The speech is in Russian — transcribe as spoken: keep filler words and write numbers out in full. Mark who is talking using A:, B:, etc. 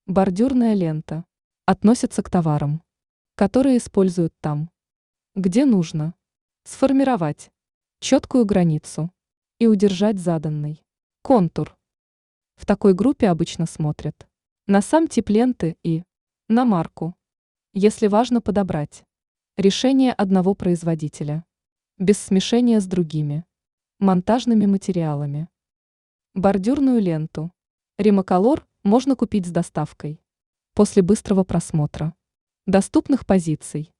A: Бордюрная лента относится к товарам, которые используют там, где нужно, сформировать четкую границу и удержать заданный контур. В такой группе обычно смотрят на сам тип ленты и на марку, если важно подобрать решение одного производителя, без смешения с другими монтажными материалами. Бордюрную ленту Римоколор можно купить с доставкой после быстрого просмотра доступных позиций.